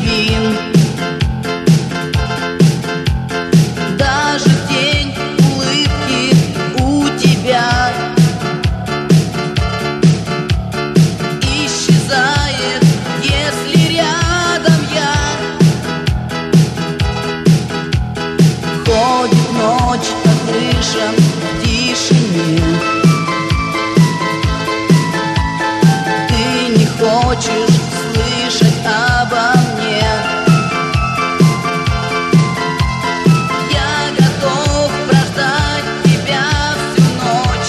невинен. Даже тень улыбки у тебя исчезает, если рядом я. Ходит ночь по крышам в тишине. Ты не хочешь слышать обо мне. Я готов прождать тебя всю ночь,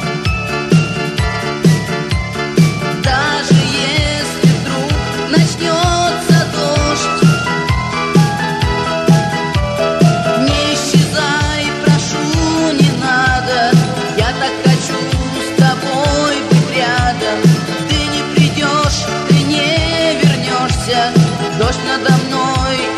даже если вдруг начнется дождь. Не исчезай, прошу, не надо. Я так хочу с тобой быть рядом. Ты не придешь, ты не вернешься. Дождь надо мной